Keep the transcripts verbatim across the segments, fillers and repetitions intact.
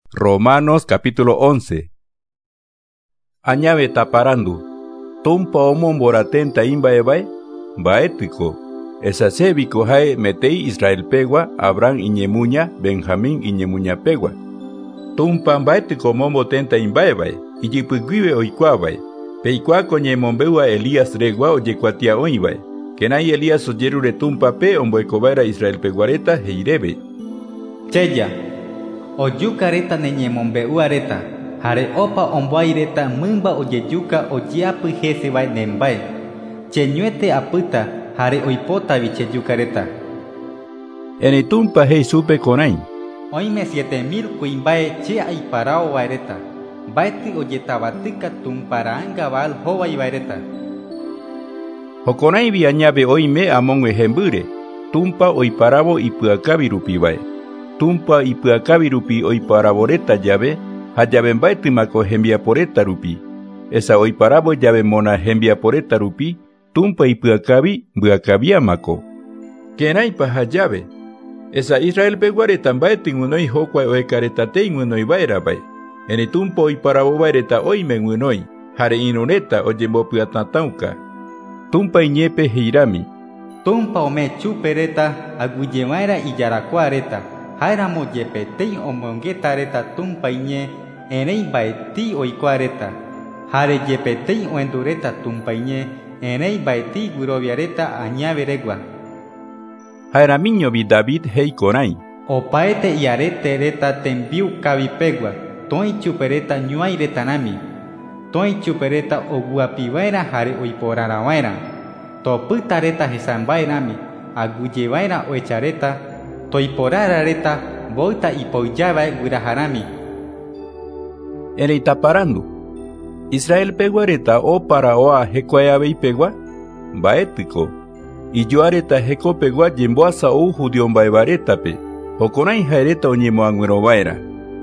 Romanos capítulo once. Añave taparandu. Tumpa omon boratenta imbaebae, baético. Esa sebico hae metei Israel pegua, Abraham iñemuña, Benjamín iñemuña pegua. Tumpa baético mombo tenta imbaebae, ijipuguive oikuabae. Peikua coñemombeua Elías regua oyecuatia oibae. Kenai Elías oyerure tumpa pe omboecobaera Israel peguareta heirebe. Cheya. Oyukareta neñemombe'uareta, jare opa omboaireta mymba ojejúka ojeapy hesevae nembae. Cheñuete apýta, jare oipótavi chejukareta. Erei tumpa hei supe konai. Oime siete mil kuimbae che aiparavavaereta, mbaety ojetavatýka tumparaãnga Baal hovaivaereta. Hokonaivi añave oime amóngue hembýre, tumpa oiparavo ipy'akávi rupivae. Tumpa ipy'akávi rupi oiparavoreta llave, hajave mbaetýmako hembiaporeta rupi. Esa oiparavo llave mona hembiaporeta rupi, tumpa ipy'akávi mbyakaviámako. Kénaipa hajave. Esa Israel peguareta mbaetý guinoi hokua oekaretatei guinoiva'erãvae. Erei tumpa oiparavovaereta oime guinoi, jare irũreta ojembopy'atatãuka. Tumpa iñépe heirami. Tumpa ome chupereta aguyeva'erã ijarakuareta. Jaéramo jepetei omongetareta tumpa iñe, erei mbaetí oikuareta. Jare jepetei oendureta tumpa iñe, erei mbaetí guiroviareta añave regua. Jaeramiñovi David hei konai. Opaete iaretereta tembiu kavipegua, toĩ chupereta ñuairetarami. Toĩ chupereta oguapiva'erã jare oiporarava'erã. Topytareta hesamba'erami, aguyeva'erã oechareta, toiporarareta voita ipoijavae guiraharami. Erei taparandu. Israel peguareta opara oa hekuaeavei pegua, mbaetýko. Ijoareta heko pegua jemboasa ou judio mbaevarétape, hokonai jaereta oñemoaguerova'erã.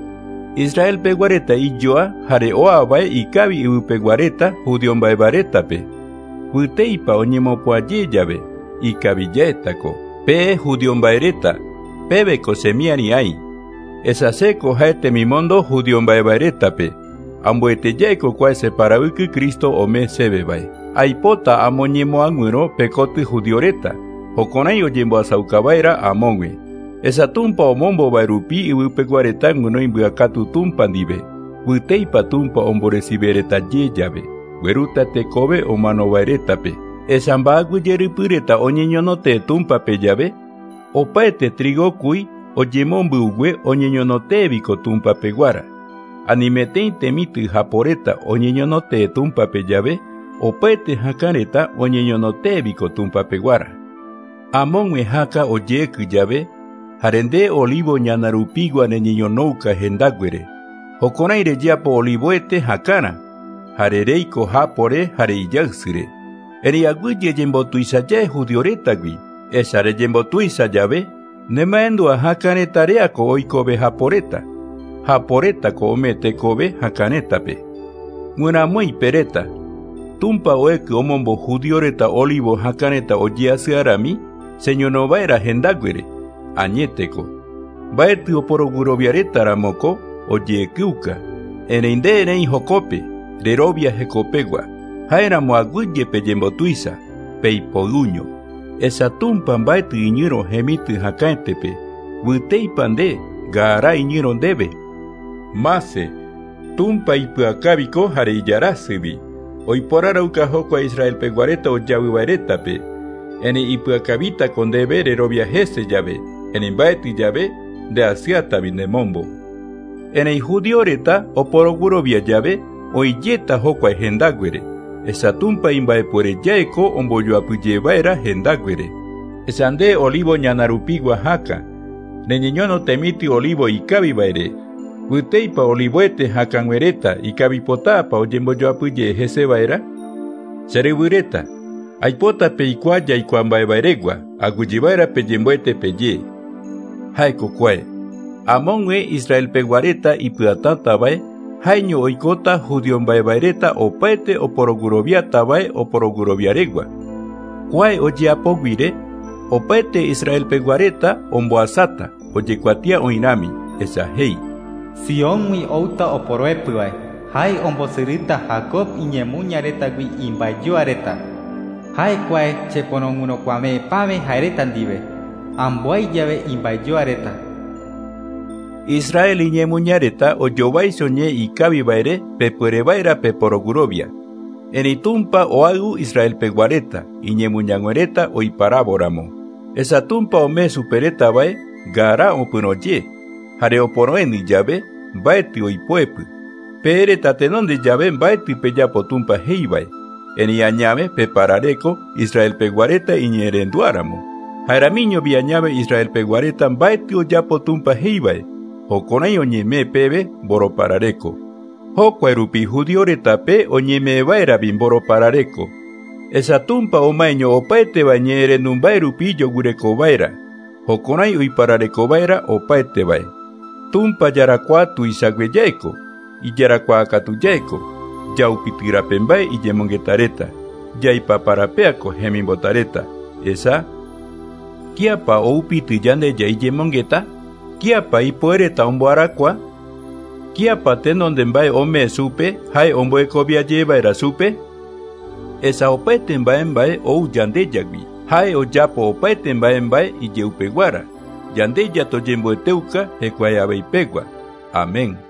Israel peguareta ijoa jare oavae ikavi yvypeguareta judio mbaevarétape. Vytéipa oñemopuaje jave, ikavijaétako. Pe judio mbaereta, peveko semiari ai. Esa seko hae temimondo judio mbaevarétape. Ambuetejaiko kua separavyky Kristo ome sévevae. Aipota amoñemoaguýro pekoty judioreta, hokonai ojemboasaukava'erã amógui. Esa tumpa omombovae rupi yvypeguareta guinoi mbyakatu tumpa ndive. Vytéipa tumpa omboresiveretaje jave, gueruta tekove omanovaerétape. Esa mba'aguijerypyreta oñeñonote tumpape jave, opaete trigokúi ojemomby'ugue oñeñonotéviko tumpapeguára. Animetéi temity haporeta oñeñonote tumpape jave, opaete hakareta oñeñonotéviko tumpapeguára. Amóngue haka ojeky jave, jare nde olivo ñanarupigua neñeñonouka hendáguere. Hokonai rejeapo olivoete hakára, jare reiko hapore jare ijaysýre. Erei aguyje jembotuisajae judioretagui, esa rejembotuisa jave, nemaendua hakaretáreako oikove haporeta. Haporetako ome tekove hakarétape. Guĩramói pereta. Tumpa oeky omombo judioreta olivo hakareta ojeasy'arami, señonova'erã hendáguere, añéteko. Mbaety oporoguiroviarétaramoko ojeekýuka, erei nde erei hokópe, rerovia hekopegua. Jaéramo aguyjepe jembotuisa, peipoyũño. Esa tumpa mbaety iñýro hemity hakãetépe, vytéipa nde nga'ara iñýro ndéve. Mase, tumpa ipy'akáviko jare ijarasývi. Oiporarauka hokua Israel peguareta ojavyvaerétape, erei ipy'akavítako ndéve rerovia hese jave, erei mbaety jave ndeasyátavi nemombo. Erei judioreta oporogurovia jave, oijéta hokua hendáguere. Esa tumpa imbaepuerejaeko ombojoapyjeva'erã hendáguere. Esa nde olivo ñanarupigua haka, neñeñonotemíti olivo ikavivaere. Vytéipa olivoete hakãguereta ikavipotápa ojembojoapyje heseva'erã. Cheryvyreta, aipota peikua jaikua mba'evaeregua, aguyeva'erã pejemboete peje. Haeko kuae. Amóngue Israel peguareta ipy'atãtavae, haiño oikóta judio mbaevaereta opaete oporoguroviatavae oporoguroviaregua. Kuae ojeapoguire, opaete Israel peguareta omboasáta, ojekuatia oĩrami, esa hei. Sion mui outa oporoepyvae, hai ombosyrýta Jacob iñemuñaretagui imba'yjoareta. Ha'ekuae cheporongũnokuaamepáve ha'éréta ndive, ambuái jave imba'yjoareta. Israel iñemuñareta ojovái soñé ikaviva'ere pepuerevaera peporogurovia. Enitumpa oagu Israel peguareta, iñemuñaguereta oiparávoramo. Esa tumpa ome superetavae gara opynoje, jare oporoeni jave mbaetɨ oipoepy. Peereta tenonde jave mbaetɨ pejapo tumpa jeivae. Eni añave peparareko Israel peguareta iñerenduáramo. Jaeramiñovi añave Israel peguareta mbaetɨ ojapo tumpa jeivae. Jokurai oñemee peve mboroparareko. Jokuae rupi judioretape oñemeevaeravi mboroparareko. Esa tumpa omaeño opaetevae ñeerendumbae rupi jogurekovaera. Jokurai oipararekovaera opaetevae. Tumpa yarakua tuisagueyaeko, ijarakuaakatuyaeko, jaupitɨrape mbae iñemongetareta, jaipaparapeako hemimbotareta. Esa, kiapa oupitɨ yandeya ijemongeta? Kiapa ipuereta omboarakua? Kiapa tenonde mbae omee supe, jae omboekoviajevaera supe? Esa opaete mbae mbae ou yandeyagui, jae ojapo opaete mbae mbae ijeupeguara. Yandeya tojemboeteuka hekuae aveipegua. Amén.